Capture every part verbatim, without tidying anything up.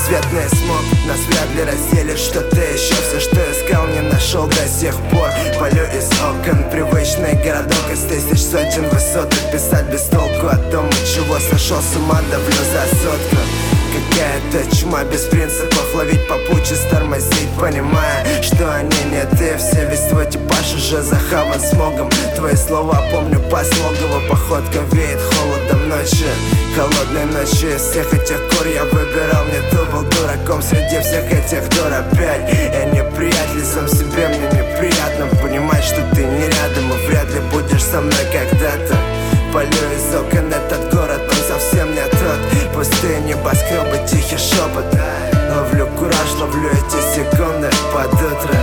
Бесцветный смог, нас вряд ли разделит что-то еще. Все, что искал, не нашел до сих пор. Полю из окон, привычный городок из тысяч сотен высоток. Писать без толку о том, от чего сошел с ума, давлю за сотку. Какая-то чума без принципов, ловить попутчиц, тормозить, понимая, что они не ты. Все, весь твой типаж уже захаван смогом. Твои слова помню по слогово, походка веет холодом ночи. Холодной ночью из всех этих кор я выбирал, мне то был дураком среди всех этих дур. Опять я неприятель сам себе, мне неприятно понимать, что ты не рядом и вряд ли будешь со мной когда-то. Полю из окон этот город, он совсем не тот. Пустые небоскребы, тихий шепот. Ловлю кураж, ловлю эти секунды под утро.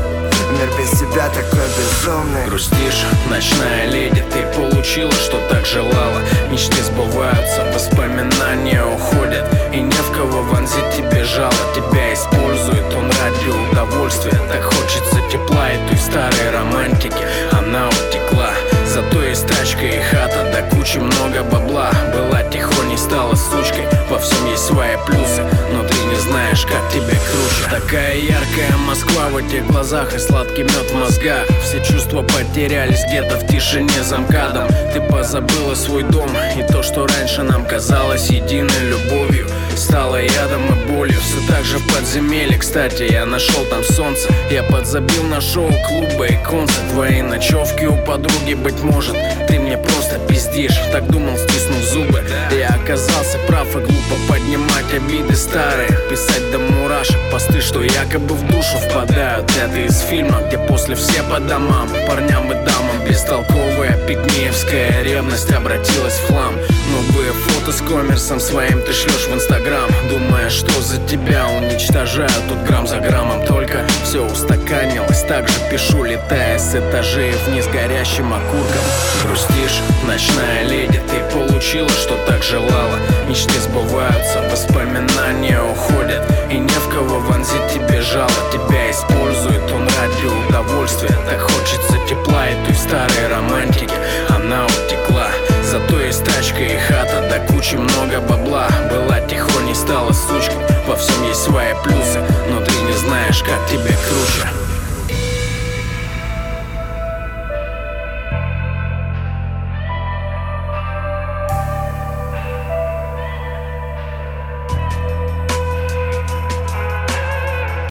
Мир без тебя такой безумный. Грустишь, ночная леди, ты получила, что так желала. Мечты сбываются, воспоминания уходят, и не в кого вонзить тебе жало. Тебя использует он ради удовольствия. Так хочется тепла и той старой романтики. Она утекла, зато есть тачка и хата, да кучи много бабла. Была тихоней, стала сучкой, во всем есть свои плюсы, но ты не знаешь, как тебе круче. Такая яркая Москва в этих глазах и сладкий мед в мозгах. Все чувства потерялись где-то в тишине за МКАДом. Ты позабыла свой дом, и то, что раньше нам казалось единой любовью, стало ядом и болью. Все так же в подземелье, кстати, я нашел там солнце. Я подзабил на шоу клуба и концерт. Твои ночевки у подруги, быть может, ты мне просто пиздишь. Так думал, стиснув зубы. Я оказался прав и глупо поднимать обиды старые, писать до мурашек посты, что якобы в душу впадают. Это из фильма, где после все по домам, парням и дамам. Бестолковая пигмеевская ревность обратилась в хлам. Новые фото с коммерсом своим ты шлешь в инстаграм, думая, что за тебя уничтожаю тут грамм за граммом. Только все устаканилось, так же пишу, летая с этажей вниз горящим окурком. Грустишь, ночная леди, ты получила, что так желала. Мечты сбываются, воспоминания уходят, и не в кого вонзить тебе жало. Тебя использует он ради удовольствия. Так хочется тепла и той старой романтики. Она утекла, зато есть тачка и хата, да кучи много бабла. Была тихоней, стала сучкой, во всем есть свои плюсы, но ты не знаешь, как тебе